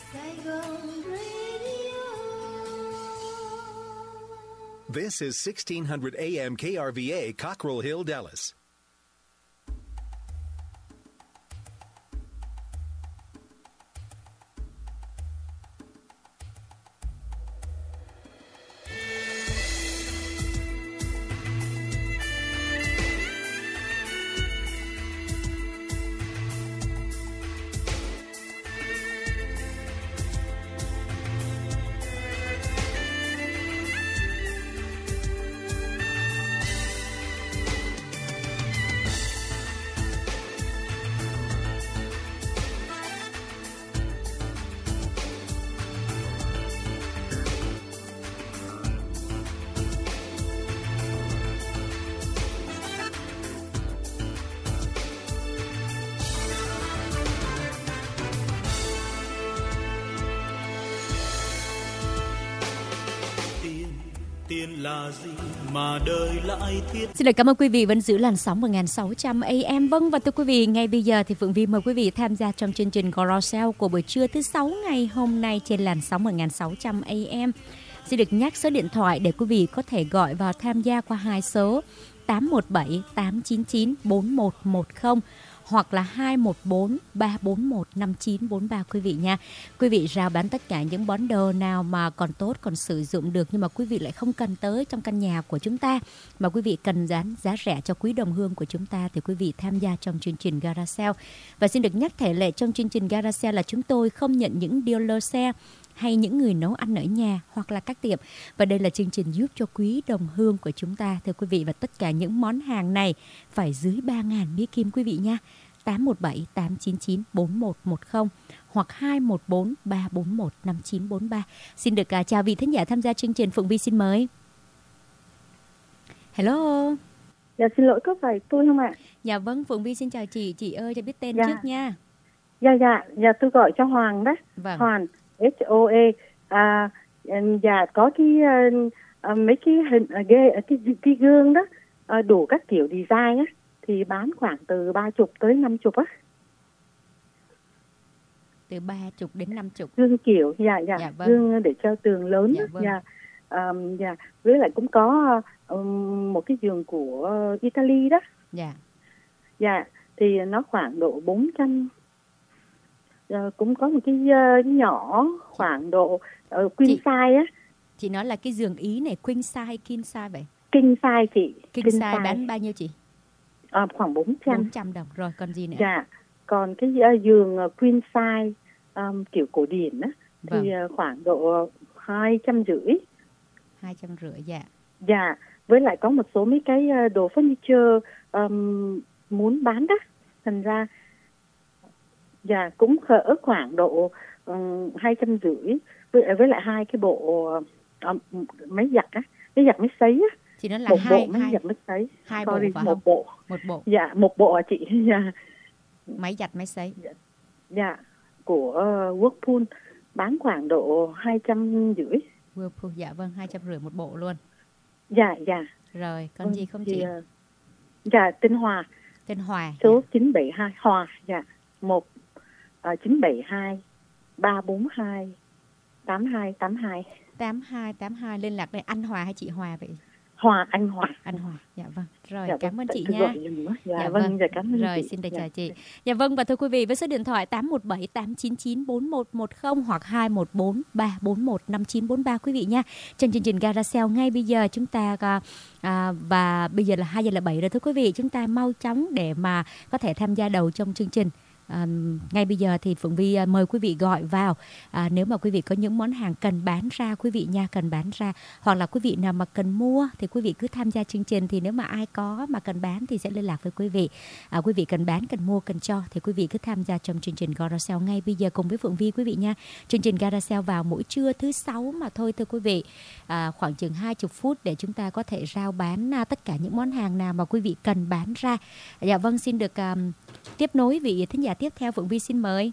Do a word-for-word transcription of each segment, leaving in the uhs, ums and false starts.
This is sixteen hundred A M K R V A, Cockrell Hill, Dallas. Xin được cảm ơn quý vị vẫn giữ làn sóng một nghìn sáu trăm A M. Vâng, và thưa quý vị, ngay bây giờ thì Phượng Vi mời quý vị tham gia trong chương trình Carousel của buổi trưa thứ sáu ngày hôm nay trên làn sóng một nghìn sáu trăm A M. Xin được nhắc số điện thoại để quý vị có thể gọi vào tham gia qua hai số tám một bảy tám chín chín bốn một một không hoặc là hai một bốn ba bốn một năm chín bốn ba quý vị nha. Quý vị rao bán tất cả những món đồ nào mà còn tốt, còn sử dụng được nhưng mà quý vị lại không cần tới trong căn nhà của chúng ta, mà quý vị cần dán giá rẻ cho quý đồng hương của chúng ta, thì quý vị tham gia trong chương trình Gara Sale. Và xin được nhắc thể lệ trong chương trình Gara Sale là chúng tôi không nhận những dealer xe hay những người nấu ăn ở nhà hoặc là các tiệm. Và đây là chương trình giúp cho quý đồng hương của chúng ta, thưa quý vị. Và tất cả những món hàng này phải dưới ba nghìn mỹ kim quý vị nha. tám một bảy tám chín chín bốn một một không hoặc hai một bốn ba bốn một năm chín bốn ba. Xin được uh, chào vị thính giả tham gia chương trình. Phượng Vi xin mời. Hello. Dạ xin lỗi, có phải tôi không ạ? Dạ vâng, Phượng Vi xin chào chị. Chị ơi cho biết tên dạ. trước nha. Dạ dạ, dạ tôi gọi cho Hoàng đó. Vâng. Hoàng H O E. À, dạ có cái uh, mấy cái hình uh, cái, cái cái gương đó uh, đủ các kiểu design á thì bán khoảng từ ba chục tới năm chục á. Từ ba chục đến năm chục. Gương kiểu, dạ dạ, dạ vâng. Gương để treo tường lớn. Dạ vâng. Dạ. Um, dạ. Với lại cũng có um, một cái giường của Italy đó. Dạ. Dạ, thì nó khoảng độ bốn trăm. Uh, cũng có một cái uh, nhỏ khoảng độ uh, queen chị, size á. Chị nói là cái giường Ý này queen size, king size vậy? King size chị. King, king size, size bán bao nhiêu chị? À, khoảng bốn trăm. bốn trăm đồng. Rồi còn gì nữa? Dạ. Còn cái uh, giường uh, queen size um, kiểu cổ điển á, vâng. thì uh, khoảng độ hai trăm rưỡi. Hai trăm rưỡi, dạ. Dạ. Với lại có một số mấy cái uh, đồ furniture um, muốn bán đó. Thành ra dạ cũng ở khoảng độ um, hai trăm rưỡi. Với, với lại hai cái bộ uh, máy giặt á, máy giặt máy sấy á. Chị nói là một hai, bộ máy hai, giặt máy sấy. Hai Sorry, bộ phải một không? bộ. Một bộ. Dạ, một bộ à chị. Dạ. Máy giặt máy sấy. Dạ, dạ. Của uh, Whirlpool bán khoảng độ hai trăm rưỡi. Whirlpool, dạ vâng, hai trăm rưỡi một bộ luôn. Dạ, dạ. Rồi, còn ừ, gì không thì, chị? Uh, dạ, tên Hòa. Tên Hòa. Số dạ. chín bảy hai Hòa, dạ. một chín bảy hai ba bốn hai tám hai tám hai. tám hai tám hai liên lạc đây. Anh Hòa hay chị Hòa vậy? Hòa, anh Hòa. Anh Hòa, dạ vâng. Rồi, dạ, cảm ơn chị nha. Dạ, dạ vâng, dạ, cảm ơn Rồi, chị. xin được dạ. chào chị. Dạ vâng, và thưa quý vị, với số điện thoại tám một bảy tám chín chín bốn một một không hoặc hai một bốn ba bốn một năm chín bốn ba quý vị nha. Trong chương trình Gara Sale ngay bây giờ chúng ta à, và bây giờ là hai giờ là bảy rồi thưa quý vị, chúng ta mau chóng để mà có thể tham gia đầu trong chương trình. À, ngay bây giờ thì Phượng Vi mời quý vị gọi vào à, nếu mà quý vị có những món hàng cần bán ra quý vị nha, cần bán ra, hoặc là quý vị nào mà cần mua thì quý vị cứ tham gia chương trình, thì nếu mà ai có mà cần bán thì sẽ liên lạc với quý vị. À, quý vị cần bán, cần mua, cần cho thì quý vị cứ tham gia trong chương trình Gara Sale ngay bây giờ cùng với Phượng Vi quý vị nha. Chương trình Gara Sale vào mỗi trưa thứ sáu mà thôi thưa quý vị, à, khoảng chừng hai mươi phút để chúng ta có thể rao bán à, tất cả những món hàng nào mà quý vị cần bán ra. Dạ vâng, xin được à, tiếp nối vị thính giả tiếp theo. Phượng Vi xin mời.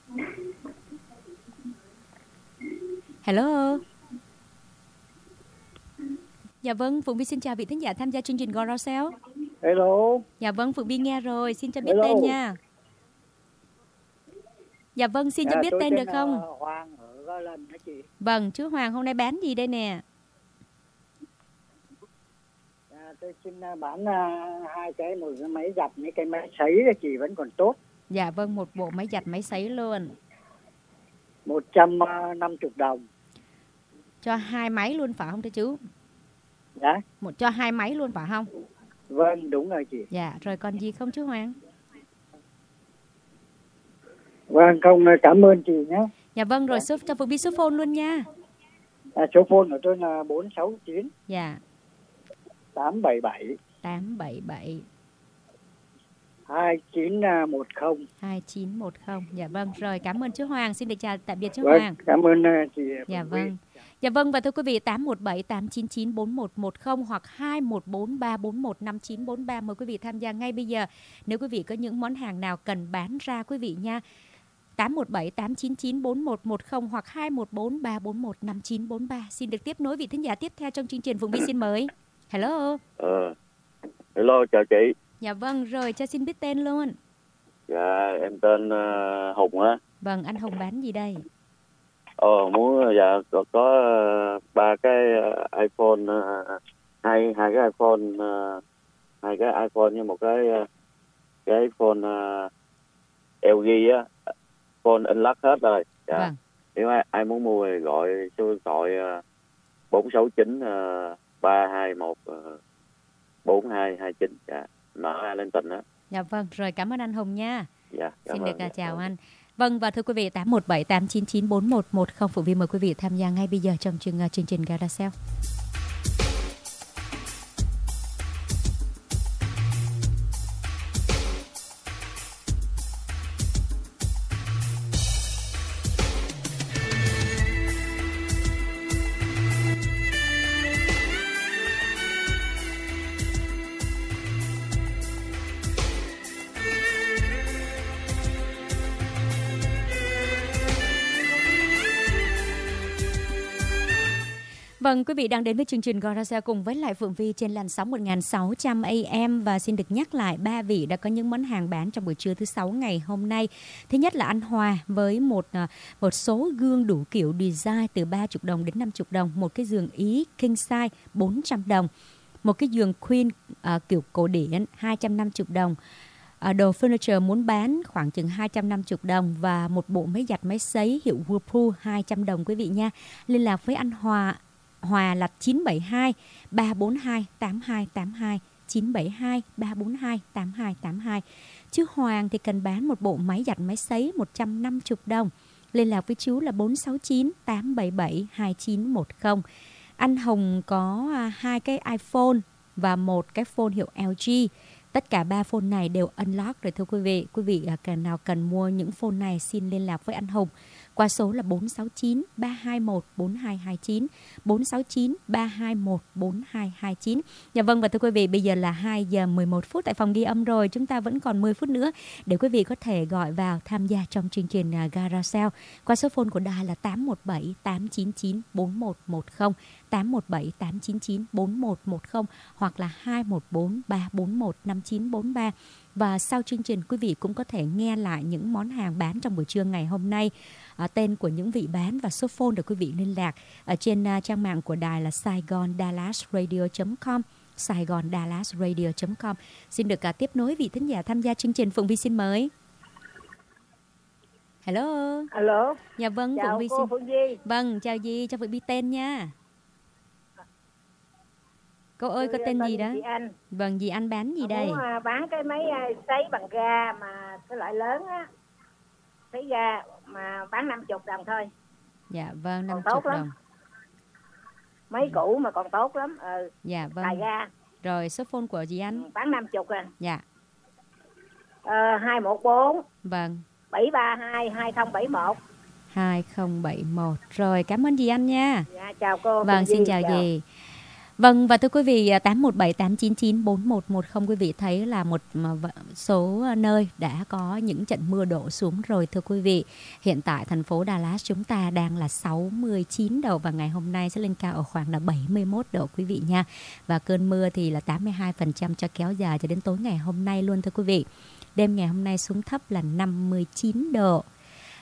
Hello. Dạ vâng, Phượng Vi xin chào vị thính giả tham gia chương trình Gara Sale. Hello. Dạ vâng, Phượng Vi nghe rồi, xin cho biết Hello. tên nha. Dạ vâng, xin cho À, biết tôi tên được là không? Hoàng ở Gò Lần hả chị? Vâng, chú Hoàng hôm nay bán gì đây nè? À, tôi xin à, bán à, hai cái, một cái máy giặt, mấy cái máy sấy là chị vẫn còn tốt. Dạ vâng, một bộ máy giặt máy sấy luôn. một trăm năm mươi đồng. Cho hai máy luôn phải không thưa chú? Dạ. Một cho hai máy luôn phải không? Vâng, đúng rồi chị. Dạ, rồi còn gì không chú Hoàng? Vâng, không, cảm ơn chị nhé. Dạ vâng, rồi số, cho Phượng biết số phone luôn nha. À, số phone của tôi là bốn sáu chín Dạ. tám bảy bảy tám bảy bảy hai chín một không. hai chín một không. Dạ vâng, rồi cảm ơn chú Hoàng. Xin được chào tạm biệt chú Vâng, Hoàng. cảm ơn uh, chị. Dạ vâng. Dạ vâng, và thưa quý vị, tám một bảy tám chín chín bốn một một không hoặc hai một bốn ba bốn một năm chín bốn ba. Mời quý vị tham gia ngay bây giờ. Nếu quý vị có những món hàng nào cần bán ra quý vị nha. tám một bảy tám chín chín bốn một một không hoặc hai một bốn ba bốn một năm chín bốn ba. Xin được tiếp nối vị thính giả tiếp theo trong chương trình. Phụng Vi xin mời. Hello. Ờ, hello, chào chị. Dạ vâng, rồi cho xin biết tên luôn. Dạ, em tên uh, Hùng á. Vâng, anh Hùng bán gì đây? Ờ, muốn dạ có, có uh, ba cái uh, iPhone, uh, hai hai cái iPhone, uh, hai cái iPhone với một cái uh, cái phone uh, L G á, phone unlock hết rồi. Dạ. Vâng. Nếu ai, ai muốn mua thì gọi số điện thoại uh, bốn sáu chín ba hai một bốn hai hai chín. Dạ, mở ai lên tình đó. Dạ vâng, rồi cảm ơn anh Hùng nha. Dạ, xin ơn, được dạ, chào ơn. anh. Vâng, và thưa quý vị, tám một bảy tám chín chín bốn một một không Phụng Vi mời quý vị tham gia ngay bây giờ trong chương, chương trình Gara Sale. Vâng, quý vị đang đến với chương trình Gara Sale cùng với lại Phượng Vi trên làn sóng một nghìn sáu trăm A M và xin được nhắc lại ba vị đã có những món hàng bán trong buổi trưa thứ sáu ngày hôm nay. Thứ nhất là anh Hòa với một một số gương đủ kiểu design từ ba mươi đồng đến năm mươi đồng, một cái giường Ý king size bốn trăm đồng, một cái giường Queen uh, kiểu cổ điển hai trăm năm mươi đồng. À, đồ furniture muốn bán khoảng chừng hai trăm năm mươi đồng và một bộ máy giặt máy sấy hiệu Whirlpool hai trăm đồng quý vị nha. Liên lạc với anh Hòa Hòa là chín bảy hai ba bốn hai tám hai tám hai, chín bảy hai ba bốn hai tám hai tám hai. Chứ Hoàng thì cần bán một bộ máy giặt máy sấy một trăm năm mươi đồng. Liên lạc với chú là bốn sáu chín tám bảy bảy hai chín một không. Anh Hồng có à, hai cái iPhone và một cái phone hiệu L G. Tất cả ba phone này đều unlock rồi thưa quý vị. Quý vị à, nào cần mua những phone này xin liên lạc với anh Hùng qua số là bốn sáu chín ba hai một bốn hai hai chín, bốn sáu chín ba hai một bốn hai hai chín. Dạ vâng, và thưa quý vị, bây giờ là hai giờ mười một phút tại phòng ghi âm rồi. Chúng ta vẫn còn mười phút nữa để quý vị có thể gọi vào tham gia trong chương trình Gara Sale qua số phone của đài là tám một bảy tám chín chín bốn một một không, tám một bảy tám chín chín bốn một một không hoặc là hai một bốn ba bốn một năm chín bốn ba. Và sau chương trình quý vị cũng có thể nghe lại những món hàng bán trong buổi trưa ngày hôm nay, à, tên của những vị bán và số phone để quý vị liên lạc ở trên uh, trang mạng của đài là saigon dallas radio chấm com, saigon dallas radio chấm com. Xin được uh, tiếp nối vị thính giả tham gia chương trình. Phượng Vi xin mời. Hello. Alo. Dạ vâng, chào Phượng Vi cô xin. Phượng Vi. Vâng, chào Di, cho Phượng Vi tên nha. Cô ơi, Tôi có tên gì đó? Chị Anh. Vâng, dì Anh bán gì Tôi đây? muốn uh, bán cái máy uh, sấy bằng ga mà cái loại lớn á, sấy ga mà bán năm mươi đồng thôi. Dạ vâng, năm Còn tốt mươi lắm. đồng. Máy cũ mà còn tốt lắm. Ừ. Dạ vâng. Xài ga. Rồi số phone của dì Anh? Ừ, bán năm mươi à. Dạ. Ờ, hai một bốn Vâng. bảy ba hai hai không bảy một. hai không bảy một. Rồi, cảm ơn dì Anh nha. Dạ, chào cô. Vâng, xin chào, chào dì. Vâng, và thưa quý vị, tám một bảy tám chín chín bốn một một không, quý vị thấy là một số nơi đã có những trận mưa đổ xuống rồi thưa quý vị. Hiện tại thành phố Dallas chúng ta đang là sáu mươi chín độ và ngày hôm nay sẽ lên cao ở khoảng là bảy mươi mốt độ quý vị nha. Và cơn mưa thì là tám mươi hai phần trăm cho kéo dài cho đến tối ngày hôm nay luôn thưa quý vị. Đêm ngày hôm nay xuống thấp là năm mươi chín độ.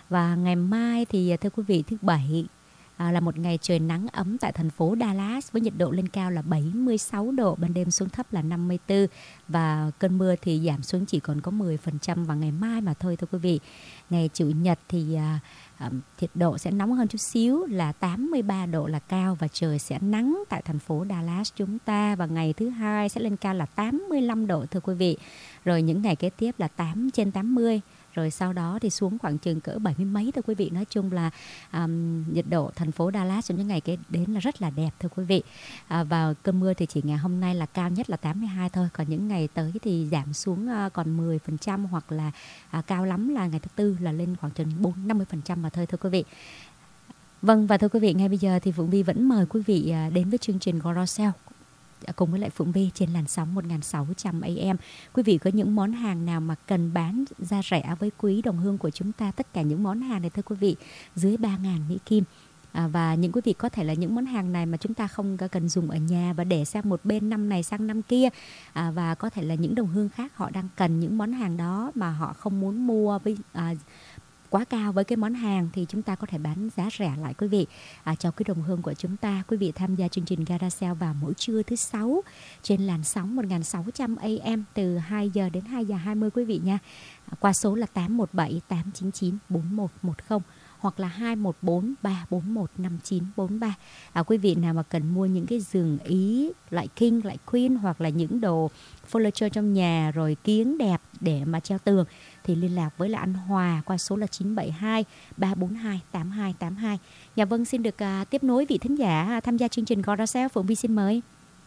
Và ngày mai thì thưa quý vị, thứ Bảy à, là một ngày trời nắng ấm tại thành phố Dallas với nhiệt độ lên cao là bảy mươi sáu độ, ban đêm xuống thấp là năm mươi tư và cơn mưa thì giảm xuống chỉ còn có mười phần trăm vào ngày mai mà thôi thưa quý vị. Ngày Chủ nhật thì à, à, nhiệt độ sẽ nóng hơn chút xíu là tám mươi ba độ là cao và trời sẽ nắng tại thành phố Dallas chúng ta. Và ngày thứ hai sẽ lên cao là tám mươi lăm độ thưa quý vị. Rồi những ngày kế tiếp là tám trên tám mươi. Rồi sau đó thì xuống khoảng chừng cỡ bảy mươi mấy thưa quý vị. Nói chung là um, nhiệt độ thành phố Dallas trong những ngày kế đến là rất là đẹp thưa quý vị. À, và cơn mưa thì chỉ ngày hôm nay là cao nhất là tám mươi hai thôi. Còn những ngày tới thì giảm xuống uh, còn mười phần trăm hoặc là uh, cao lắm là ngày thứ tư là lên khoảng chừng bốn năm mươi phần trăm mà thôi thưa quý vị. Vâng, và thưa quý vị, ngay bây giờ thì Phượng Vi vẫn mời quý vị uh, đến với chương trình Carousel cùng với lại Phượng Vi trên làn sóng một nghìn sáu trăm A M. Quý vị có những món hàng nào mà cần bán giá rẻ với quý đồng hương của chúng ta, tất cả những món hàng này thưa quý vị dưới ba nghìn Mỹ Kim. À, và những quý vị có thể là những món hàng này mà chúng ta không cần dùng ở nhà và để sang một bên năm này sang năm kia. À, và có thể là những đồng hương khác họ đang cần những món hàng đó mà họ không muốn mua với à, quá cao với cái món hàng thì chúng ta có thể bán giá rẻ lại quý vị à, cho cái đồng hương của chúng ta. Quý vị tham gia chương trình Garage Sale vào mỗi trưa thứ sáu trên làn sóng một nghìn sáu trăm A M từ hai giờ đến hai giờ hai mươi quý vị nha. À, qua số là tám một bảy tám chín chín bốn một một không hoặc là hai một bốn ba bốn một năm chín bốn ba. À, quý vị nào mà cần mua những cái giường Ý loại King, loại Queen hoặc là những đồ furniture trong nhà rồi kiếng đẹp để mà treo tường thì liên lạc với là anh Hòa qua số là chín bảy hai ba bốn hai tám hai tám hai. Dạ vâng, xin được uh, tiếp nối vị thính giả tham gia chương trình Carousel. Phượng Vi xin mời.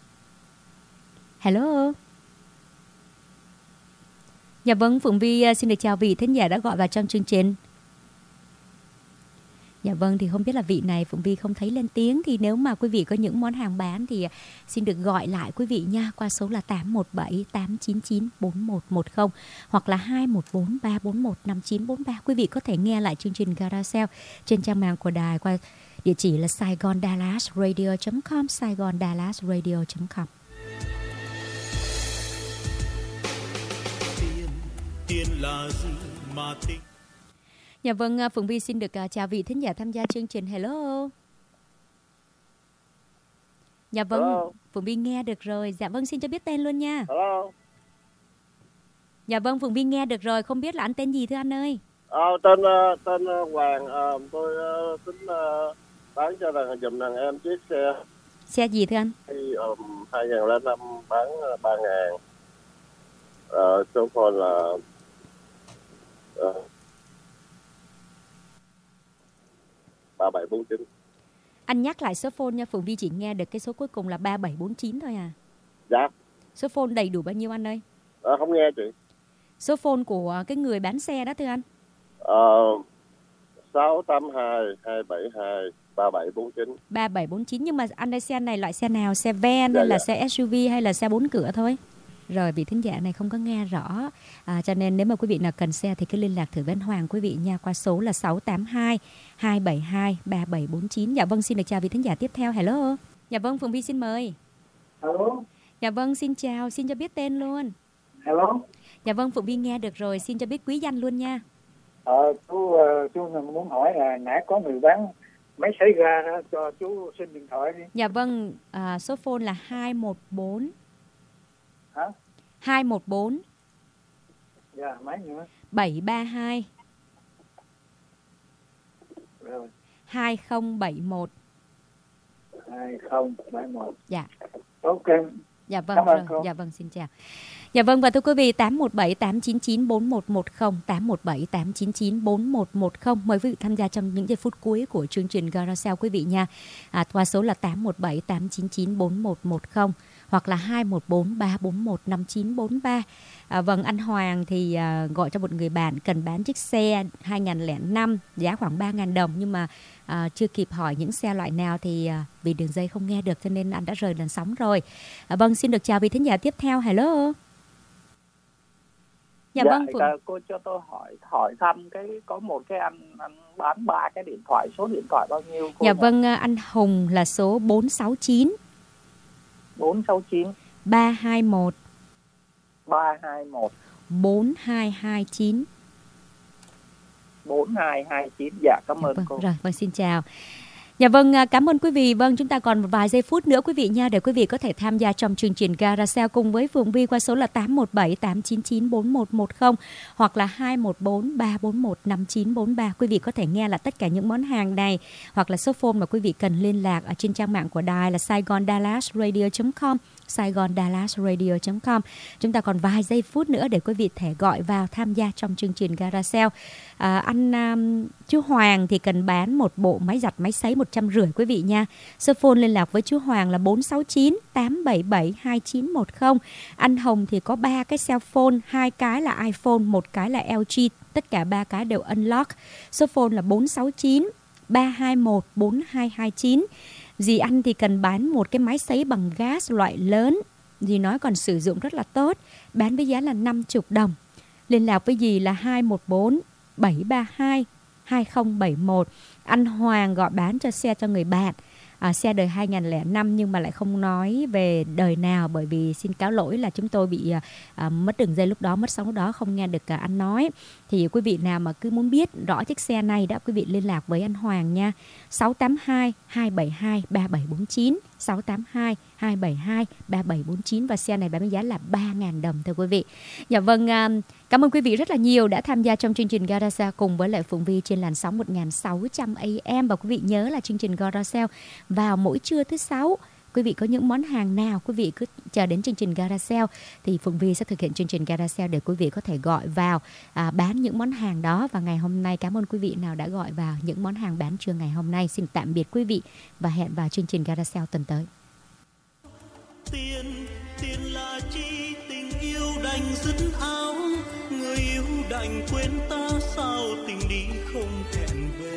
Hello. Dạ vâng, Phượng Vi uh, xin được chào vị thính giả đã gọi vào trong chương trình. Dạ vâng, thì không biết là vị này Phượng Vi không thấy lên tiếng thì nếu mà quý vị có những món hàng bán thì xin được gọi lại quý vị nha qua số là tám một bảy tám chín chín bốn một một không hoặc là hai một bốn ba bốn một năm chín bốn ba. Quý vị có thể nghe lại chương trình Garage Sale trên trang mạng của đài qua địa chỉ là saigon dallas radio chấm com, saigon dallas radio chấm com. Tiền, tiền là gì mà tiền? Dạ vâng, Phượng Vi xin được uh, chào vị thính giả tham gia chương trình. Hello. Dạ vâng, Hello. Phượng Vi nghe được rồi. Dạ vâng, xin cho biết tên luôn nha. Hello. Dạ vâng, Phượng Vi nghe được rồi. Không biết là anh tên gì thưa anh ơi? Ờ, tên uh, tên uh, Hoàng. Uh, tôi uh, tính uh, bán cho rằng dùm rằng em chiếc xe. Xe gì thưa anh? Thì, um, hai nghìn lẻ năm bán uh, ba ngàn. Uh, số phone là... Uh, ba bảy bốn chín. Anh nhắc lại số phone nha, Phượng Vi chỉ nghe được cái số cuối cùng là ba bảy bốn chín thôi à. Dạ. Số phone đầy đủ bao nhiêu anh ơi? À, không nghe chị. Số phone của cái người bán xe đó thưa anh. Ờ, sáu tám hai hai bảy hai ba bảy bốn chín. ba bảy bốn chín, nhưng mà anh đây xe này loại xe nào? Xe van dạ, hay là dạ. xe ét u vê hay là xe bốn cửa thôi? Rồi, vị thính giả này không có nghe rõ à, cho nên nếu mà quý vị nào cần xe thì cứ liên lạc thử với anh Hoàng quý vị nha qua số là sáu tám hai hai bảy hai ba bảy bốn chín. Dạ vâng, xin được chào vị thính giả tiếp theo. Hello. Dạ vâng, Phượng Vi xin mời. Hello. Dạ vâng, xin chào, xin cho biết tên luôn. Hello. Dạ vâng, Phượng Vi nghe được rồi, xin cho biết quý danh luôn nha. Ờ, chú, chú muốn hỏi là nãy có người bán máy sấy ga đó, cho chú xin điện thoại đi. Dạ vâng, à, số phone là hai một bốn. Hả? hai một bốn. Dạ, máy nữa. bảy ba hai. Rồi. hai không bảy một. hai không bảy một. Dạ. Ok. Dạ vâng, rồi. Dạ vâng, xin chào. Dạ vâng, và thưa quý vị, tám một bảy tám chín chín bốn một một không, tám một bảy tám chín chín bốn một một không. Mời quý vị tham gia trong những giây phút cuối của chương trình Garage Sale quý vị nha. À, qua số là tám một bảy tám chín chín bốn một một không hoặc là hai một bốn ba bốn một năm chín bốn ba. À, vâng, anh Hoàng thì à, gọi cho một người bạn cần bán chiếc xe hai nghìn lẻ năm giá khoảng ba nghìn đồng nhưng mà à, chưa kịp hỏi những xe loại nào thì à, vì đường dây không nghe được cho nên anh đã rời làn sóng rồi. À, vâng, xin được chào vị thính giả tiếp theo. Hello. Dạ, dạ vâng, Phượng. Cô cho tôi hỏi hỏi thăm cái có một cái anh anh bán ba cái điện thoại, số điện thoại bao nhiêu cô? Dạ nhỉ? Vâng, anh Hùng là số bốn sáu chín bốn sáu chín ba hai một ba hai một bốn hai hai chín. bốn hai hai chín. Dạ, cảm ơn vâng, cô. Rồi, vâng, xin chào. Dạ vâng, cảm ơn quý vị. Vâng, chúng ta còn một vài giây phút nữa quý vị nha, để quý vị có thể tham gia trong chương trình Gara Sale cùng với Phượng Vi qua số là tám một bảy tám chín chín bốn một một không hoặc là hai một bốn ba bốn một năm chín bốn ba. Quý vị có thể nghe là tất cả những món hàng này hoặc là số phone mà quý vị cần liên lạc ở trên trang mạng của đài là saigon dallas radio chấm com, saigon dallas radio chấm com. Chúng ta còn vài giây phút nữa để quý vị thể gọi vào tham gia trong chương trình Gara Sale. À, anh um, chú Hoàng thì cần bán một bộ máy giặt máy sấy một trăm rưỡi quý vị nha. Số phone liên lạc với chú Hoàng là bốn sáu chín tám bảy bảy hai chín một không. Anh Hồng thì có ba cái cell phone, hai cái là iPhone, một cái là lờ giê, tất cả ba cái đều unlock. Số phone là bốn sáu chín ba hai một bốn hai hai chín. Dì anh thì cần bán một cái máy sấy bằng gas loại lớn, dì nói còn sử dụng rất là tốt, bán với giá là năm mươi đồng. Liên lạc với dì là hai một bốn bảy ba hai hai không bảy một. Anh Hoàng gọi bán cho xe cho người bạn, à, xe đời hai không không năm nhưng mà lại không nói về đời nào, bởi vì xin cáo lỗi là chúng tôi bị à, mất đường dây lúc đó, mất sóng lúc đó, không nghe được à, anh nói. Thì quý vị nào mà cứ muốn biết rõ chiếc xe này đó, quý vị liên lạc với anh Hoàng nha. Sáu tám hai hai bảy hai ba bảy bốn chín, sáu tám hai hai bảy hai ba bảy bốn chín, và xe này bán với giá là ba nghìn đồng thưa quý vị. Dạ vâng, à, cảm ơn quý vị rất là nhiều đã tham gia trong chương trình Gara Sale cùng với lại Phượng Vi trên làn sóng một nghìn sáu trăm A M. Và quý vị nhớ là chương trình Gara Sale vào mỗi trưa thứ sáu. Quý vị có những món hàng nào quý vị cứ chờ đến chương trình Gara Sale thì Phượng Vi sẽ thực hiện chương trình Gara Sale để quý vị có thể gọi vào à, bán những món hàng đó. Và ngày hôm nay cảm ơn quý vị nào đã gọi vào những món hàng bán trưa ngày hôm nay. Xin tạm biệt quý vị và hẹn vào chương trình Gara Sale tuần tới. Tiền, tiền là chi, tình yêu đành dứt áo, người yêu đành quên ta, sao tình đi không hẹn về.